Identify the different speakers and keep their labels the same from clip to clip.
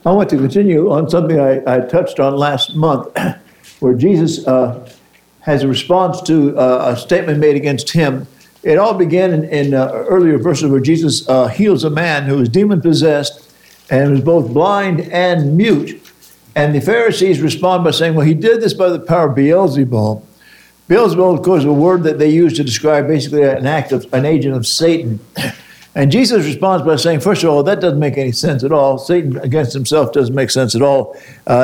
Speaker 1: I want to continue on something I touched on last month, where Jesus has a response to a statement made against him. It all began in earlier verses where Jesus heals a man who was demon-possessed and was both blind and mute. And the Pharisees respond by saying, well, he did this by the power of Beelzebul. Beelzebul, of course, is a word that they use to describe basically an agent of Satan. And Jesus responds by saying, first of all, that doesn't make any sense at all. Satan against himself doesn't make sense at all.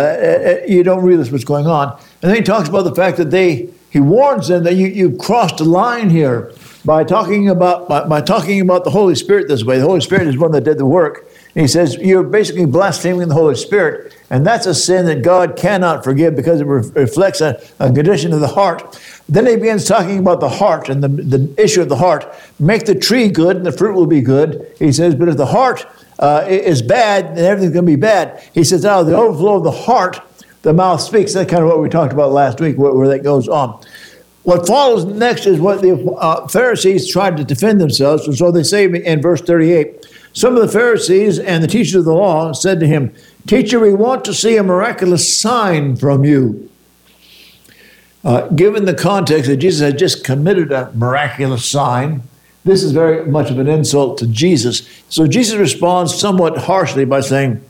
Speaker 1: You don't realize what's going on. And then he talks about the fact that he warns them that you crossed a line here by talking about the Holy Spirit this way. The Holy Spirit is one that did the work. And he says, you're basically blaspheming the Holy Spirit. And that's a sin that God cannot forgive because it reflects a condition of the heart. Then he begins talking about the heart and the issue of the heart. Make the tree good and the fruit will be good. He says, but if the heart is bad, then everything's going to be bad. He says, out of the overflow of the heart, the mouth speaks. That's kind of what we talked about last week, where that goes on. What follows next is what the Pharisees tried to defend themselves. And so they say in verse 38, some of the Pharisees and the teachers of the law said to him, Teacher, we want to see a miraculous sign from you. Given the context that Jesus had just committed a miraculous sign, this is very much of an insult to Jesus. So Jesus responds somewhat harshly by saying,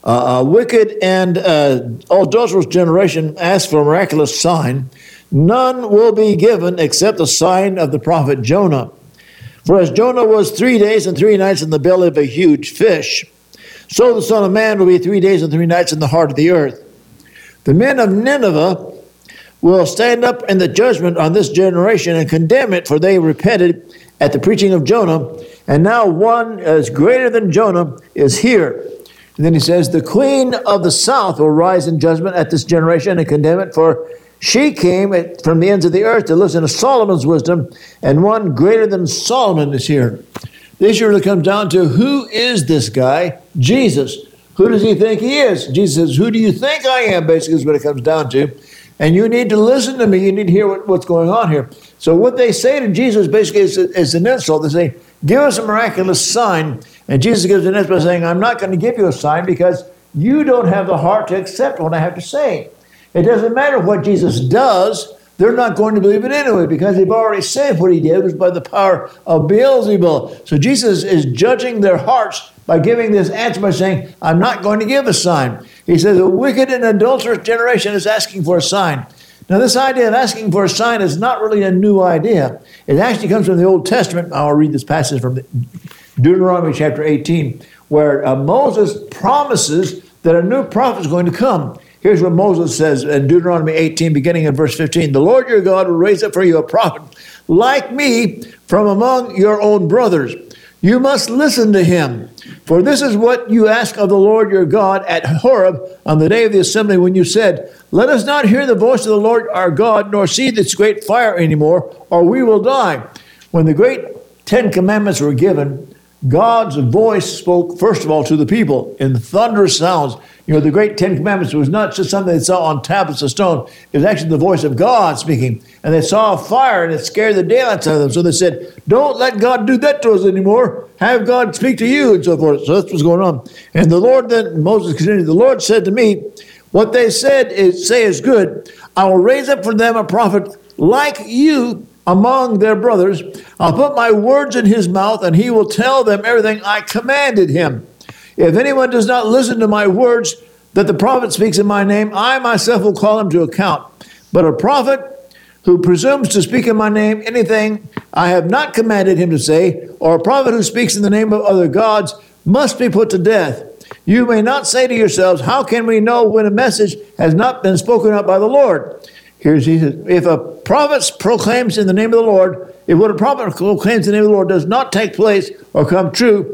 Speaker 1: a wicked and adulterous generation asks for a miraculous sign. None will be given except the sign of the prophet Jonah. For as Jonah was 3 days and 3 nights in the belly of a huge fish, so the Son of Man will be 3 days and 3 nights in the heart of the earth. The men of Nineveh will stand up in the judgment on this generation and condemn it, for they repented at the preaching of Jonah, and now one as greater than Jonah is here. And then he says, the queen of the south will rise in judgment at this generation and condemn it, for she came from the ends of the earth to listen to Solomon's wisdom, and one greater than Solomon is here. The issue really comes down to, who is this guy? Jesus. Who does he think he is? Jesus says, who do you think I am, basically is what it comes down to. And you need to listen to me. You need to hear what's going on here. So what they say to Jesus basically is an insult. They say, give us a miraculous sign. And Jesus gives an answer by saying, I'm not going to give you a sign because you don't have the heart to accept what I have to say. It doesn't matter what Jesus does. They're not going to believe it anyway because they've already said what he did was by the power of Beelzebul. So Jesus is judging their hearts by giving this answer by saying, I'm not going to give a sign. He says, a wicked and adulterous generation is asking for a sign. Now, this idea of asking for a sign is not really a new idea. It actually comes from the Old Testament. I'll read this passage from Deuteronomy chapter 18, where Moses promises that a new prophet is going to come. Here's what Moses says in Deuteronomy 18, beginning in verse 15. The Lord your God will raise up for you a prophet like me from among your own brothers. You must listen to him. For this is what you ask of the Lord your God at Horeb on the day of the assembly when you said, let us not hear the voice of the Lord our God, nor see this great fire anymore, or we will die. When the great 10 commandments were given, God's voice spoke, first of all, to the people in thunderous sounds. You know, the great 10 commandments was not just something they saw on tablets of stone. It was actually the voice of God speaking. And they saw a fire, and it scared the daylights out of them. So they said, don't let God do that to us anymore. Have God speak to you, and so forth. So that's what's going on. And the Lord then, Moses continued, the Lord said to me, what they say is good. I will raise up for them a prophet like you among their brothers. I'll put my words in his mouth, and he will tell them everything I commanded him. If anyone does not listen to my words that the prophet speaks in my name, I myself will call him to account. But a prophet who presumes to speak in my name anything I have not commanded him to say, or a prophet who speaks in the name of other gods, must be put to death. You may not say to yourselves, how can we know when a message has not been spoken up by the Lord? He says, if a prophet proclaims in the name of the Lord, if what a prophet proclaims in the name of the Lord does not take place or come true,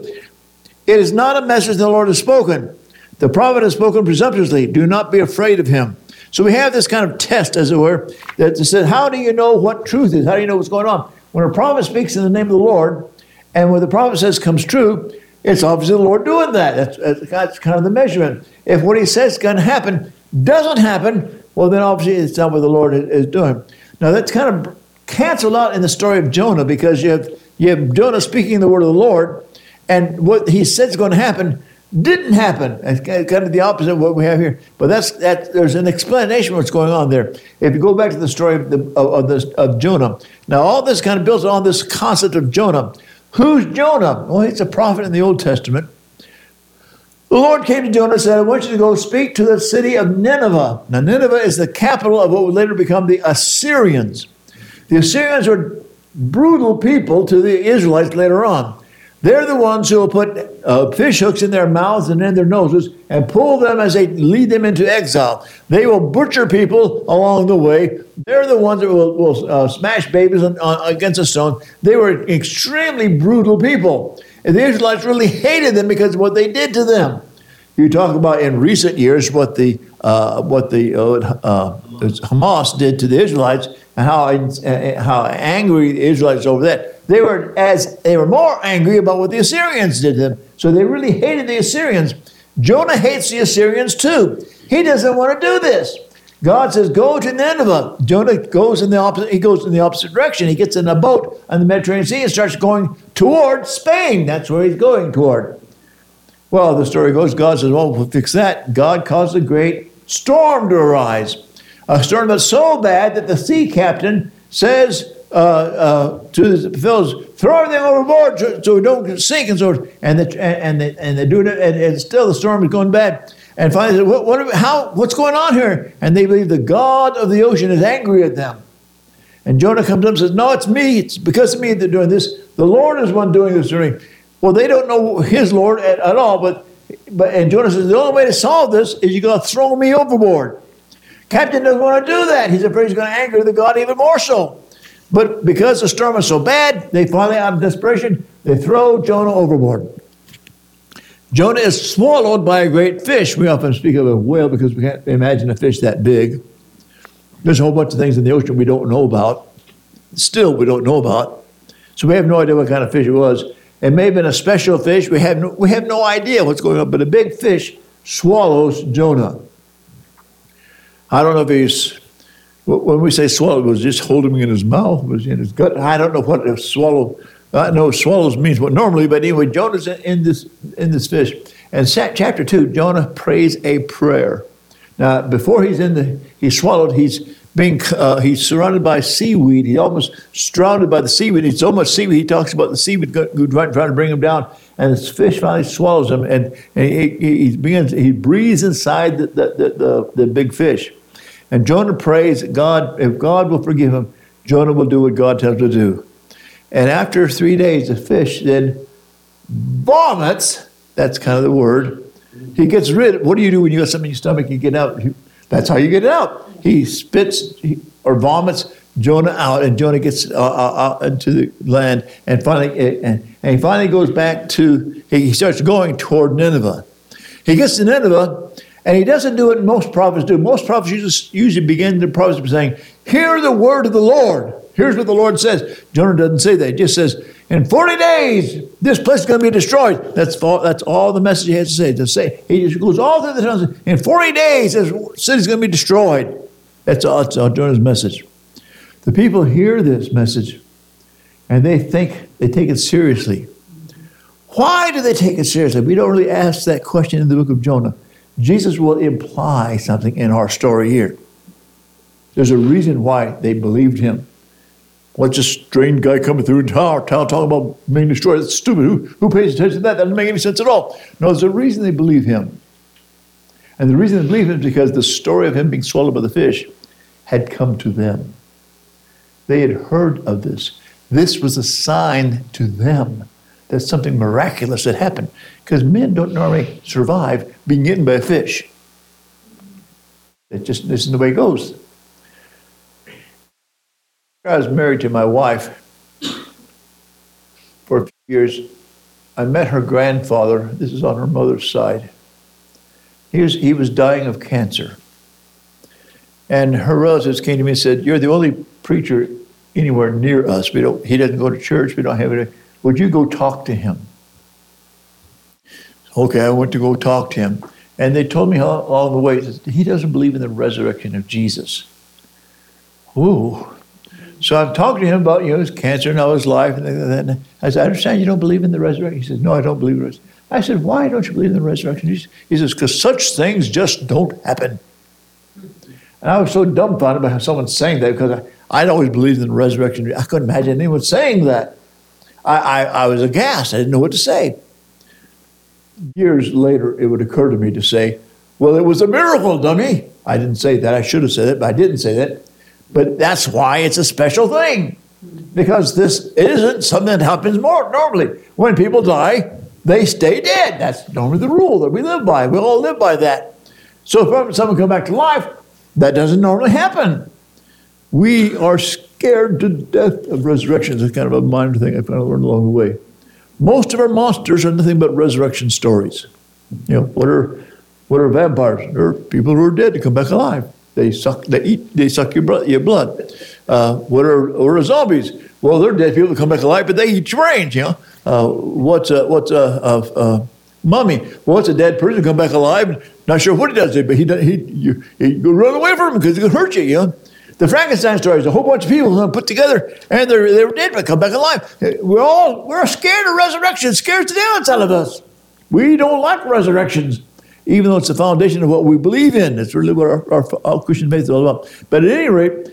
Speaker 1: it is not a message the Lord has spoken. The prophet has spoken presumptuously. Do not be afraid of him. So we have this kind of test, as it were, that says, how do you know what truth is? How do you know what's going on? When a prophet speaks in the name of the Lord, and what the prophet says comes true, it's obviously the Lord doing that. That's kind of the measurement. If what he says is going to happen doesn't happen, well, then obviously it's not what the Lord is doing. Now, that's kind of canceled out in the story of Jonah, because you have Jonah speaking the word of the Lord, and what he said is going to happen Didn't happen. It's kind of the opposite of what we have here. But there's an explanation of what's going on there. If you go back to the story of Jonah, now all this kind of builds on this concept of Jonah. Who's Jonah? Well, he's a prophet in the Old Testament. The Lord came to Jonah and said, I want you to go speak to the city of Nineveh. Now, Nineveh is the capital of what would later become the Assyrians. The Assyrians were brutal people to the Israelites later on. They're the ones who will put fish hooks in their mouths and in their noses and pull them as they lead them into exile. They will butcher people along the way. They're the ones that will smash babies against a stone. They were extremely brutal people. And the Israelites really hated them because of what they did to them. You talk about in recent years what the Hamas did to the Israelites and how angry the Israelites over that. They were more angry about what the Assyrians did to them. So they really hated the Assyrians. Jonah hates the Assyrians too. He doesn't want to do this. God says, go to Nineveh. Jonah goes in the opposite direction. He gets in a boat on the Mediterranean Sea and starts going toward Spain. That's where he's going toward. Well, the story goes, God says, well, we'll fix that. God caused a great storm to arise. A storm that's so bad that the sea captain says to the fellows, throw everything overboard so we don't sink. And so, and they do it, and still the storm is going bad. And finally, they said, what's going on here? And they believe the God of the ocean is angry at them. And Jonah comes up and says, no, it's me. It's because of me they're doing this. The Lord is one doing this to me. Well, they don't know his Lord at all. And Jonah says, the only way to solve this is you got to throw me overboard. Captain doesn't want to do that. He's afraid he's going to anger the God even more so. But because the storm is so bad, they finally, out of desperation, they throw Jonah overboard. Jonah is swallowed by a great fish. We often speak of a whale because we can't imagine a fish that big. There's a whole bunch of things in the ocean we don't know about. Still, we don't know about. So we have no idea what kind of fish it was. It may have been a special fish. We have no idea what's going on. But a big fish swallows Jonah. I don't know if he's... When we say swallow, it was just holding him in his mouth, it was in his gut. I don't know what a swallow... I know swallows means what normally, but anyway, Jonah's in this fish. And chapter 2, Jonah prays a prayer. Now, before he's swallowed, he's surrounded by seaweed. He's almost surrounded by the seaweed. It's so much seaweed, he talks about the seaweed trying to bring him down. And this fish finally swallows him, and he breathes inside the big fish. And Jonah prays that God, if God will forgive him, Jonah will do what God tells him to do. And after 3 days, the fish then vomits. That's kind of the word. He gets rid. What do you do when you got something in your stomach? You get out. That's how you get it out. He spits or vomits Jonah out, and Jonah gets out into the land. And finally, he finally goes back to. He starts going toward Nineveh. He gets to Nineveh, and he doesn't do what most prophets do. Most prophets usually begin their prophecy by saying, "Hear the word of the Lord." Here's what the Lord says. Jonah doesn't say that. He just says, in 40 days, this place is going to be destroyed. That's all the message he has to say. He just goes all through the time. In 40 days, this city is going to be destroyed. That's all Jonah's message. The people hear this message, and they take it seriously. Why do they take it seriously? We don't really ask that question in the book of Jonah. Jesus will imply something in our story here. There's a reason why they believed him. What's this strange guy coming through town talking about being destroyed? That's stupid. Who pays attention to that? That doesn't make any sense at all. No, there's a reason they believe him. And the reason they believe him is because the story of him being swallowed by the fish had come to them. They had heard of this. This was a sign to them that something miraculous had happened. Because men don't normally survive being eaten by a fish. This isn't the way it goes. I was married to my wife for a few years. I met her grandfather. This is on her mother's side. He was dying of cancer. And her relatives came to me and said, "You're the only preacher anywhere near us. He doesn't go to church. We don't have it. Would you go talk to him?" Okay, I went to go talk to him. And they told me along the way, he doesn't believe in the resurrection of Jesus. Ooh. So I'm talking to him about, his cancer and all his life. And I said, I understand you don't believe in the resurrection. He says, no, I don't believe in the resurrection. I said, why don't you believe in the resurrection? He says, because such things just don't happen. And I was so dumbfounded by someone saying that, because I'd always believed in the resurrection. I couldn't imagine anyone saying that. I was aghast. I didn't know what to say. Years later, it would occur to me to say, well, it was a miracle, dummy. I didn't say that. I should have said it, but I didn't say that. But that's why it's a special thing. Because this isn't something that happens more normally. When people die, they stay dead. That's normally the rule that we live by. We all live by that. So if someone comes back to life, that doesn't normally happen. We are scared to death of resurrections. It's kind of a minor thing I kind of learned along the way. Most of our monsters are nothing but resurrection stories. What are vampires? They're people who are dead to come back alive. They suck your blood. What are zombies? Well, they're dead people that come back alive, but they eat your brains. What's a mummy? Well, it's a dead person come back alive. Not sure what he does, but you go run away from him because he could hurt you. The Frankenstein story is a whole bunch of people put together, and they were dead but come back alive. We're scared of resurrection. It scares the daylights out of us. We don't like resurrections, even though it's the foundation of what we believe in. It's really what our Christian faith is all about. But at any rate,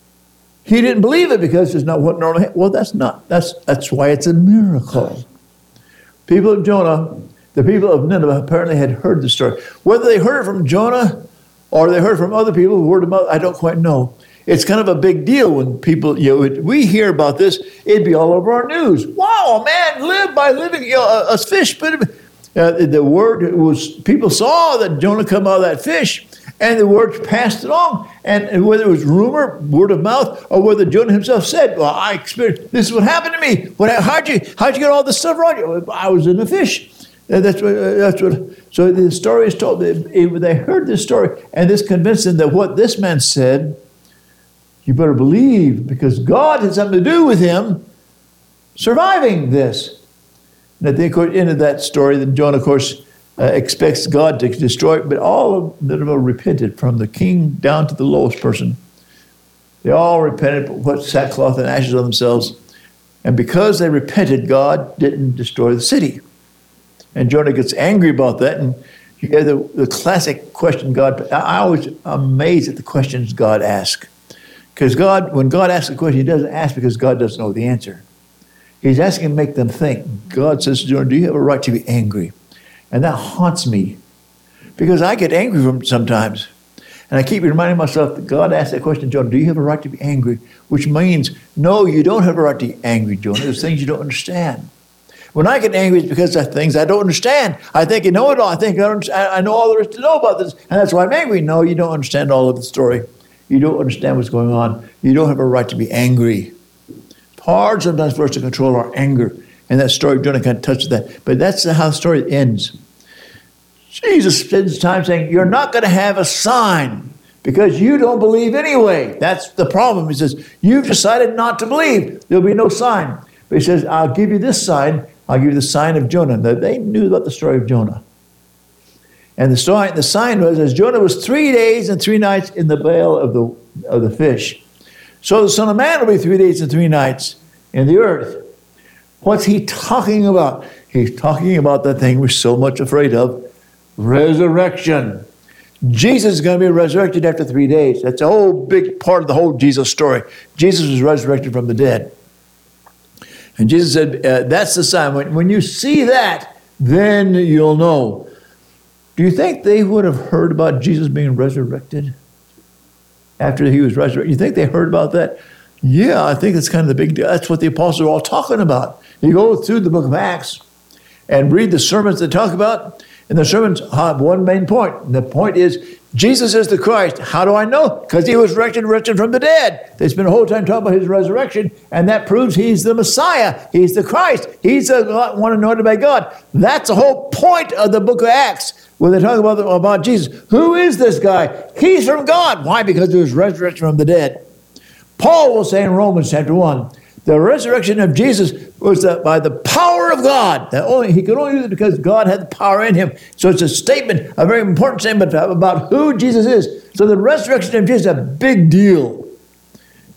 Speaker 1: he didn't believe it because it's not what normally happens. Well, that's why it's a miracle. People of Jonah, the people of Nineveh apparently had heard the story. Whether they heard it from Jonah or they heard from other people who heard about it, I don't quite know. It's kind of a big deal when people, we hear about this, it'd be all over our news. Wow, man, live by living, a fish. The word was, people saw that Jonah come out of that fish, and the word passed along. And whether it was rumor, word of mouth, or whether Jonah himself said, well, I experienced, this is what happened to me. How'd you get all this stuff around you? I was in a fish. That's what. So the story is told. They heard this story, and this convinced them that what this man said, you better believe, because God had something to do with him surviving this. And at the end of that story, then Jonah, of course, expects God to destroy it, but all of Nineveh repented, from the king down to the lowest person. They all repented, put sackcloth and ashes on themselves. And because they repented, God didn't destroy the city. And Jonah gets angry about that. And you get the classic question I always am amazed at the questions God asks. Because when God asks a question, he doesn't ask because God doesn't know the answer. He's asking to make them think. God says to Jonah, do you have a right to be angry? And that haunts me, because I get angry from sometimes. And I keep reminding myself that God asked that question, Jonah, do you have a right to be angry? Which means, no, you don't have a right to be angry, Jonah. There's things you don't understand. When I get angry, it's because of things I don't understand. I think you know it all. I think I know all there is to know about this, and that's why I'm angry. No, you don't understand all of the story. You don't understand what's going on. You don't have a right to be angry. It's hard sometimes for us to control our anger. And that story, Jonah kind of touches that. But that's how the story ends. Jesus spends time saying, you're not going to have a sign because you don't believe anyway. That's the problem. He says, you've decided not to believe. There'll be no sign. But he says, I'll give you this sign. I'll give you the sign of Jonah. Now, they knew about the story of Jonah. And the sign was, as Jonah was 3 days and 3 nights in the belly of the fish, so the Son of Man will be 3 days and 3 nights in the earth. What's he talking about? He's talking about that thing we're so much afraid of, resurrection. Jesus is going to be resurrected after 3 days. That's a whole big part of the whole Jesus story. Jesus was resurrected from the dead. And Jesus said, that's the sign. When you see that, then you'll know. Do you think they would have heard about Jesus being resurrected after he was resurrected? You think they heard about that? Yeah, I think that's kind of the big deal. That's what the apostles are all talking about. You go through the book of Acts and read the sermons they talk about, and the sermons have one main point. And the point is, Jesus is the Christ. How do I know? Because he was resurrected from the dead. They spent a whole time talking about his resurrection, and that proves he's the Messiah. He's the Christ. He's the one anointed by God. That's the whole point of the book of Acts, when they talk about Jesus. Who is this guy? He's from God. Why? Because he was resurrected from the dead. Paul will say in Romans chapter 1, the resurrection of Jesus was by the power of God. He could only do it because God had the power in him. So it's a statement, a very important statement about who Jesus is. So the resurrection of Jesus is a big deal.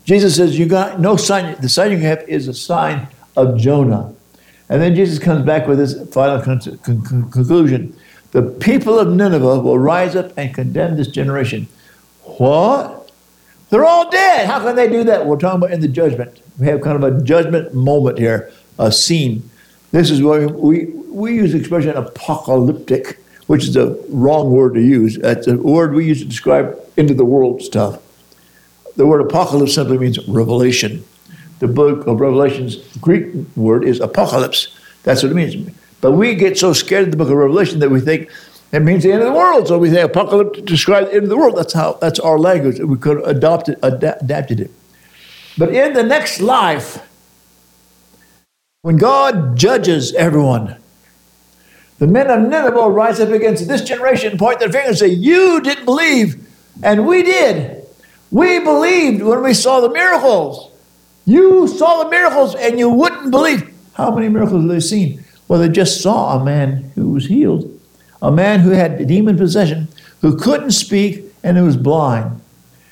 Speaker 1: Jesus says, you got no sign. The sign you have is a sign of Jonah. And then Jesus comes back with his final conclusion. The people of Nineveh will rise up and condemn this generation. What? They're all dead. How can they do that? We're talking about in the judgment. We have kind of a judgment moment here, a scene. This is where we use the expression apocalyptic, which is a wrong word to use. That's a word we use to describe into the world stuff. The word apocalypse simply means revelation. The book of Revelation's Greek word is apocalypse. That's what it means. But we get so scared of the book of Revelation that we think it means the end of the world. So we say apocalypse to describe the end of the world. That's our language. We could have adapted it. But in the next life, when God judges everyone, the men of Nineveh will rise up against this generation, point their finger and say, you didn't believe, and we did. We believed when we saw the miracles. You saw the miracles, and you wouldn't believe. How many miracles have they seen? Well, they just saw a man who was healed, a man who had demon possession, who couldn't speak, and who was blind.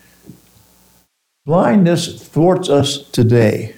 Speaker 1: Blindness thwarts us today.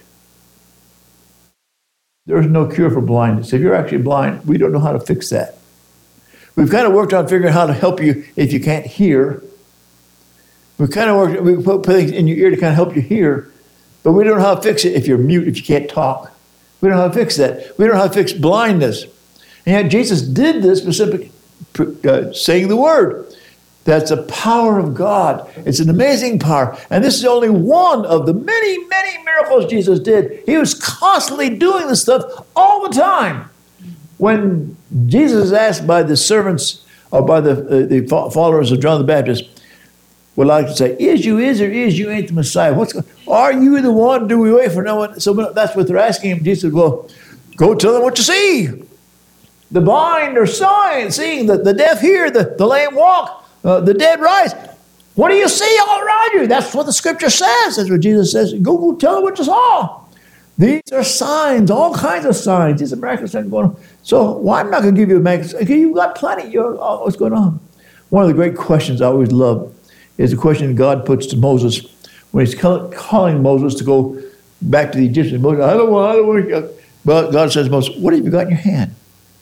Speaker 1: There's no cure for blindness. If you're actually blind, we don't know how to fix that. We've kind of worked on figuring out how to help you if you can't hear. We put things in your ear to kind of help you hear, but we don't know how to fix it if you're mute, if you can't talk. We don't know how to fix that. We don't know how to fix blindness. And yet Jesus did this specific, saying the word. That's the power of God. It's an amazing power. And this is only one of the many, many miracles Jesus did. He was constantly doing this stuff all the time. When Jesus is asked by the servants or by the followers of John the Baptist, would like to say, is you ain't the Messiah? Are you the one? Do we wait for no one? So that's what they're asking him. Jesus said, well, go tell them what you see. The blind are seeing, the deaf hear, the lame walk. The dead rise. What do you see all around you? That's what the scripture says. That's what Jesus says. Go tell them what you saw. These are signs, all kinds of signs. These are miraculous things going on. So I'm not going to give you a miraculous. You've got plenty. What's going on? One of the great questions I always love is the question God puts to Moses when he's calling Moses to go back to the Egyptians. Moses, I don't want to. But God says to Moses, what have you got in your hand?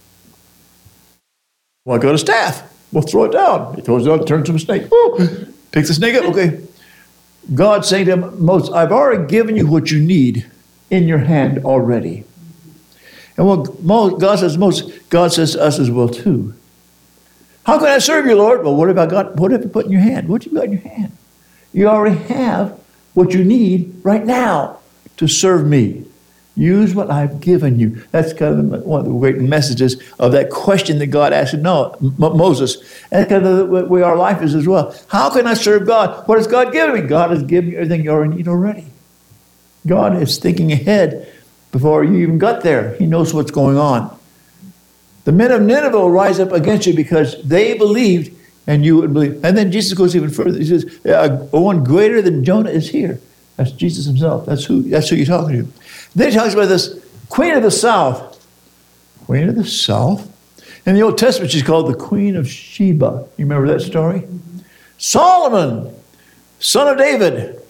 Speaker 1: Well, I got a staff. Well, throw it down. He throws it down, turns to a snake. Ooh, picks the snake up. Okay. God saying to him, Moses, I've already given you what you need in your hand already. And what God says to us as well too. How can I serve you, Lord? Well, what have you put in your hand? What have you got in your hand? You already have what you need right now to serve me. Use what I've given you. That's kind of one of the great messages of that question that God asked Moses. And that's kind of the way our life is as well. How can I serve God? What has God given me? God has given you everything you already need already. God is thinking ahead before you even got there. He knows what's going on. The men of Nineveh will rise up against you because they believed and you would believe. And then Jesus goes even further. He says, one greater than Jonah is here. That's Jesus himself. That's who you're talking to. Then he talks about this Queen of the South. Queen of the South? In the Old Testament, she's called the Queen of Sheba. You remember that story? Solomon, son of David,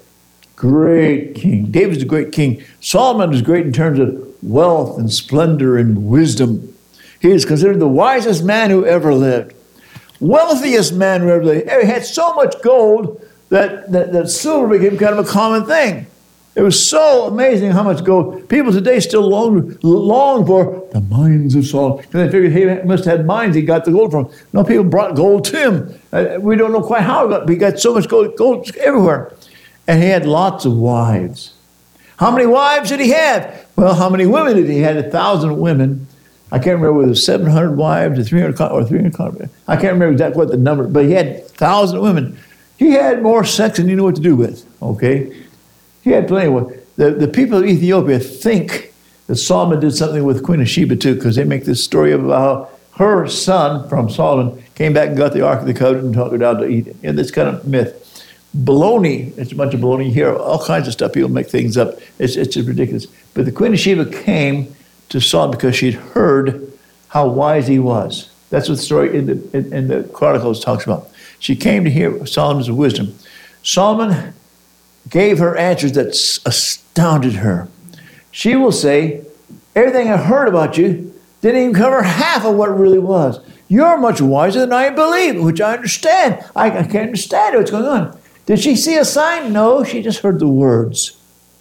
Speaker 1: great king. David's a great king. Solomon is great in terms of wealth and splendor and wisdom. He is considered the wisest man who ever lived. Wealthiest man who ever lived. He had so much gold that silver became kind of a common thing. It was so amazing how much gold. People today still long for the mines of Solomon. Because they figured he must have had mines he got the gold from. No, people brought gold to him. We don't know quite how he got, but he got so much gold everywhere. And he had lots of wives. How many wives did he have? Well, how many women did he have? 1,000 women. I can't remember whether it was 700 wives or 300. I can't remember exactly what the number, but he had 1,000 women. He had more sex than you knew what to do with, okay? He had plenty of women. The people of Ethiopia think that Solomon did something with Queen of Sheba too, because they make this story about how her son from Solomon came back and got the Ark of the Covenant and took her down to Eden. And this kind of myth. Baloney, it's a bunch of baloney here, all kinds of stuff. People make things up. It's just ridiculous. But the Queen of Sheba came to Solomon because she'd heard how wise he was. That's what the story in the Chronicles talks about. She came to hear Solomon's wisdom. Solomon gave her answers that astounded her. She will say, everything I heard about you didn't even cover half of what it really was. You're much wiser than I believe, which I understand. I can't understand what's going on. Did she see a sign? No, she just heard the words.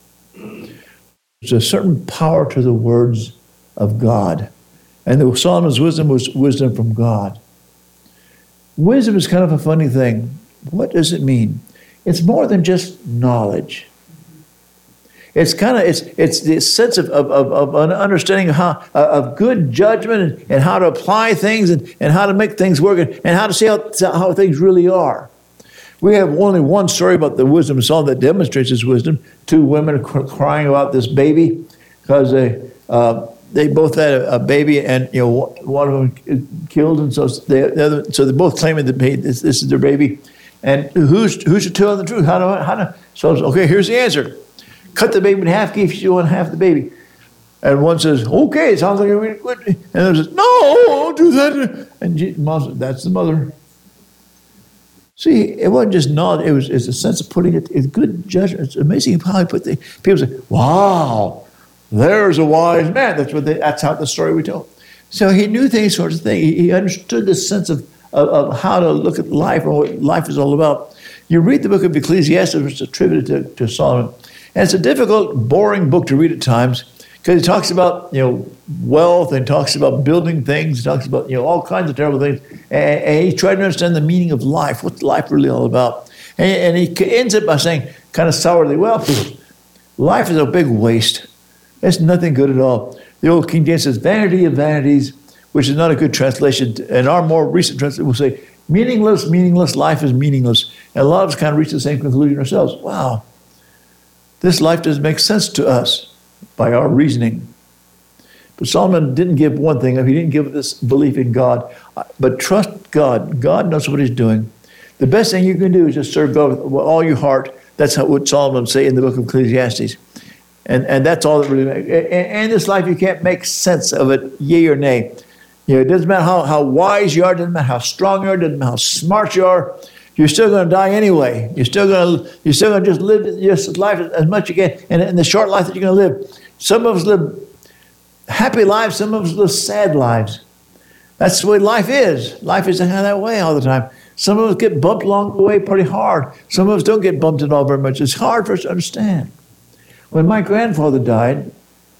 Speaker 1: There's a certain power to the words of God. And the Solomon's wisdom was wisdom from God. Wisdom is kind of a funny thing. What does it mean? It's more than just knowledge. It's the sense of an understanding of good judgment and how to apply things and how to make things work and how to see how things really are. We have only one story about the wisdom of Solomon that demonstrates his wisdom. Two women crying about this baby because they both had a baby, and one of them killed, and so they're both claiming that this is their baby. And who's to tell the truth? So okay, here's the answer: cut the baby in half, give you one half the baby. And one says, okay, it sounds like a really good. And the other says, no, don't do that. And Mom says, that's the mother. See, it wasn't just knowledge, it's a sense of putting it in good judgment. It's amazing how he put the people say, wow, there's a wise man. That's how the story we tell. So he knew these sorts of things. He understood the sense of how to look at life and what life is all about. You read the book of Ecclesiastes, which is attributed to Solomon, and it's a difficult, boring book to read at times because he talks about wealth and talks about building things, he talks about all kinds of terrible things, and he tried to understand the meaning of life. What's life really all about? And he ends up by saying, kind of sourly, well, life is a big waste. It's nothing good at all. The old King James says, vanity of vanities, which is not a good translation. And our more recent translation will say, meaningless, life is meaningless. And a lot of us kind of reach the same conclusion ourselves. Wow, this life doesn't make sense to us by our reasoning. But Solomon didn't give one thing. He didn't give this belief in God. But trust God. God knows what he's doing. The best thing you can do is just serve God with all your heart. That's what Solomon would say in the book of Ecclesiastes. And that's all that really makes. In this life, you can't make sense of it, yea or nay. It doesn't matter how wise you are, doesn't matter how strong you are, doesn't matter how smart you are. You're still going to die anyway. You're still going to just live your life as much as you can, and in the short life that you're going to live. Some of us live happy lives. Some of us live sad lives. That's the way life is. Life is kind of that way all the time. Some of us get bumped along the way pretty hard. Some of us don't get bumped at all very much. It's hard for us to understand. When my grandfather died,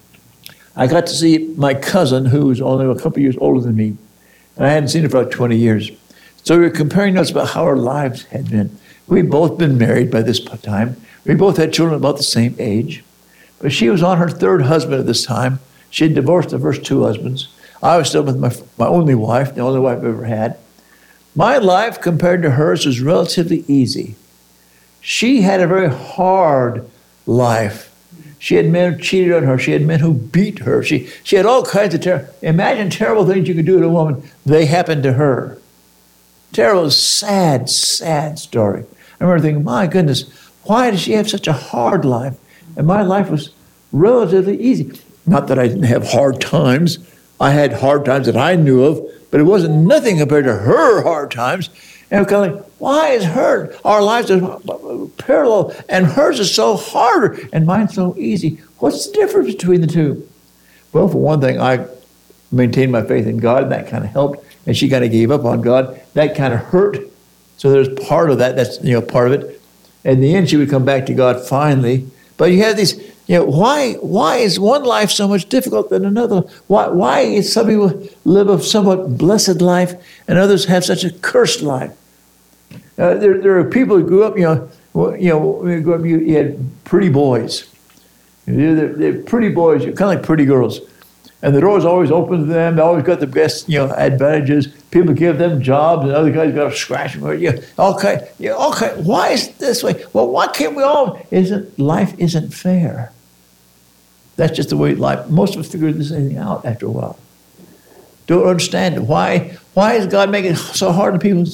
Speaker 1: I got to see my cousin, who was only a couple years older than me, and I hadn't seen her for like 20 years. So we were comparing notes about how our lives had been. We'd both been married by this time. We both had children about the same age. But she was on her third husband at this time. She had divorced the first two husbands. I was still with my only wife, the only wife I've ever had. My life compared to hers was relatively easy. She had a very hard life. She had men who cheated on her. She had men who beat her. She had all kinds of terrible things you could do to a woman. They happened to her. Terrible, sad, sad story. I remember thinking, my goodness, why does she have such a hard life? And my life was relatively easy. Not that I didn't have hard times. I had hard times that I knew of, but it wasn't nothing compared to her hard times. And I'm kind of like, why is our lives are parallel, and hers is so harder, and mine's so easy? What's the difference between the two? Well, for one thing, I maintained my faith in God, and that kind of helped, and she kind of gave up on God. That kind of hurt. So there's part of that. That's part of it. In the end, she would come back to God finally. But you have these, why is one life so much difficult than another? Why is some people live a somewhat blessed life and others have such a cursed life? There are people who grew up, when you grew up, you had pretty boys. They're pretty boys, kind of like pretty girls. And the door was always open to them. They always got the best, advantages. People give them jobs, and other guys got to scratch them. All kind. Why is it this way? Well, why can't we all? Life isn't fair. That's just the way life. Most of us figure this thing out after a while. Don't understand it. Why is God making it so hard to people?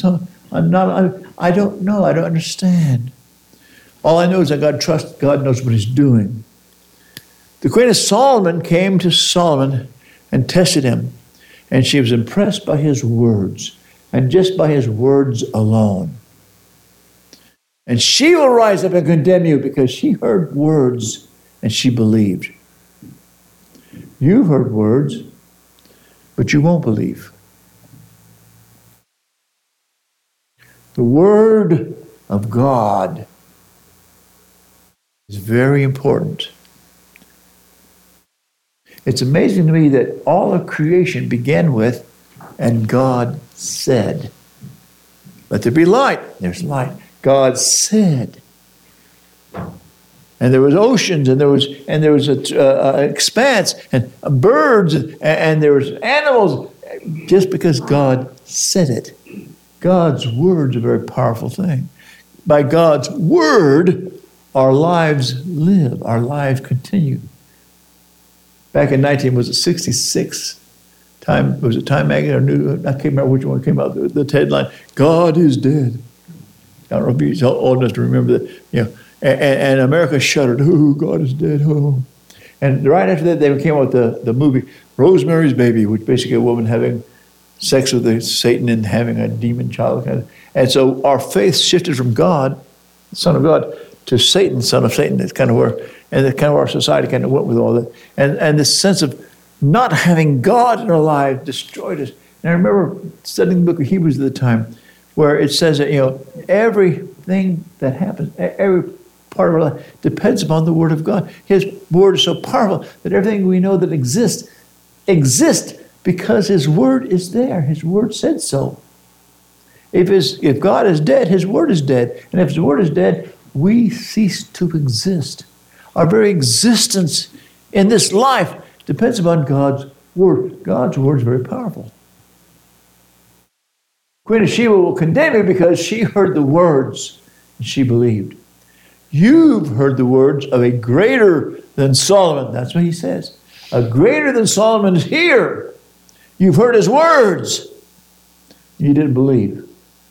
Speaker 1: I don't know. I don't understand. All I know is that God knows what He's doing. The Queen of Solomon came to Solomon and tested him, and she was impressed by his words, and just by his words alone. And she will rise up and condemn you because she heard words and she believed. You've heard words, but you won't believe. The Word of God is very important. It's amazing to me that all of creation began with, and God said, let there be light. There's light. God said. And there was oceans, and there was a expanse, and birds, and there was animals, just because God said it. God's word's a very powerful thing. By God's word, our lives live, our lives continue. Back in 1966, Time magazine or New, I can't remember which one came out. The headline: "God is dead." I don't know if you're old enough to remember that. You know, and America shuddered. Oh, God is dead. Oh, and right after that, they came out with the movie Rosemary's Baby, which basically a woman having sex with Satan and having a demon child. And so our faith shifted from God, the Son of God, to Satan, son of Satan. That's kind of where, and that's kind of our society kind of went with all that. And this sense of not having God in our lives destroyed us. And I remember studying the book of Hebrews at the time, where it says that, you know, everything that happens, every part of our life depends upon the Word of God. His Word is so powerful that everything we know that exists because His Word is there. His Word said so. If God is dead, His Word is dead. And if His Word is dead, we cease to exist. Our very existence in this life depends upon God's Word. God's Word is very powerful. Queen of Sheba will condemn you because she heard the words and she believed. You've heard the words of a greater than Solomon. That's what he says. A greater than Solomon is here. You've heard his words. You didn't believe.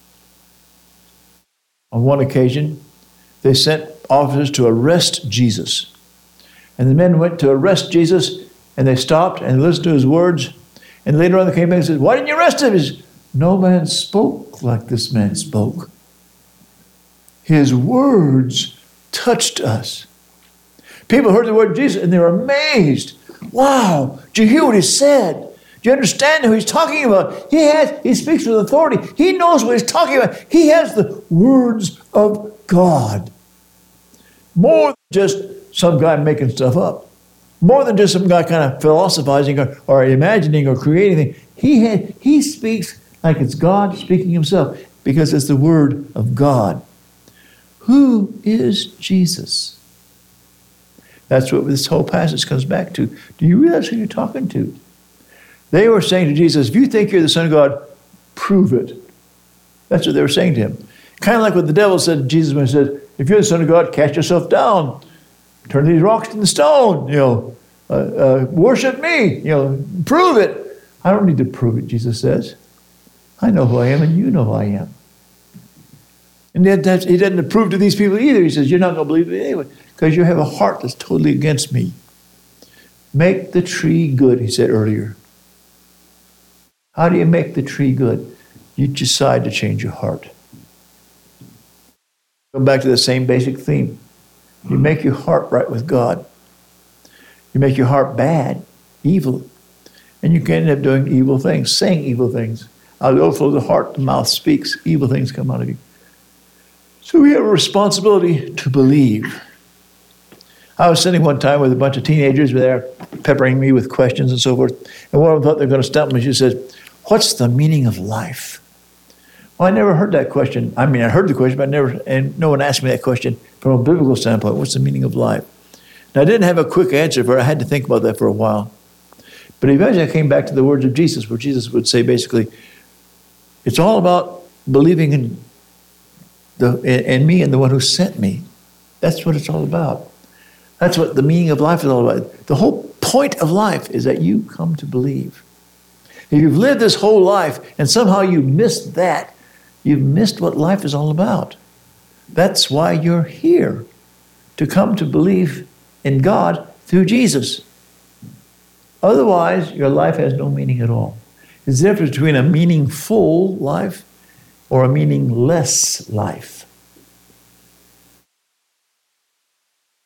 Speaker 1: On one occasion, they sent officers to arrest Jesus. And the men went to arrest Jesus, and they stopped and listened to his words. And later on they came back and said, "Why didn't you arrest him?" He said, "No man spoke like this man spoke. His words touched us." People heard the word of Jesus and they were amazed. Wow, did you hear what he said? Do you understand who he's talking about? He speaks with authority. He knows what he's talking about. He has the words of God. More than just some guy making stuff up. More than just some guy kind of philosophizing or imagining or creating things. He speaks like it's God speaking himself, because it's the Word of God. Who is Jesus? That's what this whole passage comes back to. Do you realize who you're talking to? They were saying to Jesus, if you think you're the Son of God, prove it. That's what they were saying to him. Kind of like what the devil said to Jesus when he said, if you're the Son of God, cast yourself down. Turn these rocks into stone. Worship me. Prove it. I don't need to prove it, Jesus says. I know who I am and you know who I am. And yet he doesn't prove to these people either. He says, you're not going to believe me anyway because you have a heart that's totally against me. Make the tree good, he said earlier. How do you make the tree good? You decide to change your heart. Go back to the same basic theme. You make your heart right with God. You make your heart bad, evil, and you can end up doing evil things, saying evil things. Out of the overflow of the heart, the mouth speaks. Evil things come out of you. So we have a responsibility to believe. I was sitting one time with a bunch of teenagers there, peppering me with questions and so forth. And one of them thought they were going to stump me. She said, "What's the meaning of life?" Well, I never heard that question. I mean, I heard the question, but no one asked me that question from a biblical standpoint. What's the meaning of life? Now, I didn't have a quick answer for it. I had to think about that for a while. But eventually I came back to the words of Jesus, where Jesus would say basically, it's all about believing in me and the one who sent me. That's what it's all about. That's what the meaning of life is all about. The whole point of life is that you come to believe. If you've lived this whole life and somehow you missed that, you've missed what life is all about. That's why you're here, to come to believe in God through Jesus. Otherwise, your life has no meaning at all. There's a difference between a meaningful life or a meaningless life.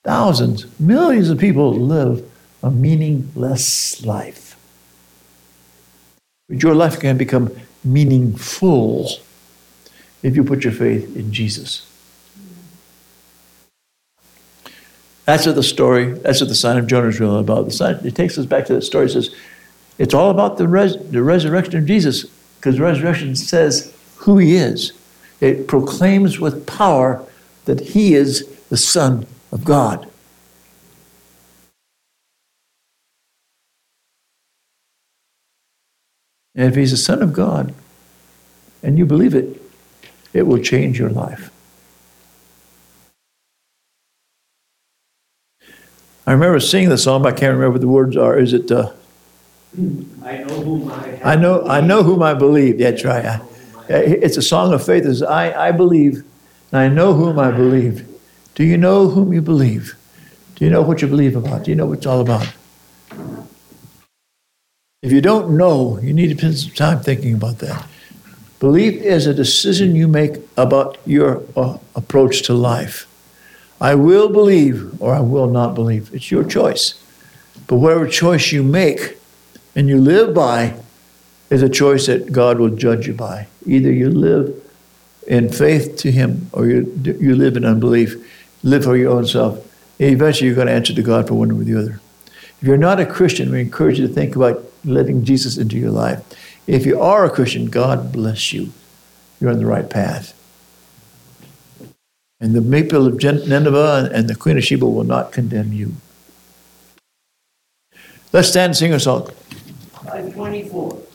Speaker 1: thousands, millions of people live a meaningless life. But your life can become meaningful if you put your faith in Jesus. That's what the sign of Jonah is really about. It takes us back to that story. It says, it's all about the resurrection of Jesus, because the resurrection says who he is. It proclaims with power that he is the Son of God. And if he's the Son of God, and you believe it, it will change your life. I remember singing the song, but I can't remember what the words are. Is it,
Speaker 2: I know whom
Speaker 1: I know whom I believe. That's right. It's a song of faith. It's I believe, and I know whom I believe. Do you know whom you believe? Do you know what you believe about? Do you know what it's all about? If you don't know, you need to spend some time thinking about that. Belief is a decision you make about your approach to life. I will believe or I will not believe. It's your choice. But whatever choice you make and you live by is a choice that God will judge you by. Either you live in faith to him or you live in unbelief, live for your own self. Eventually you're going to answer to God for one or the other. If you're not a Christian, we encourage you to think about letting Jesus into your life. If you are a Christian, God bless you. You're on the right path. And the people of Nineveh and the Queen of Sheba will not condemn you. Let's stand and sing a song.
Speaker 2: 524.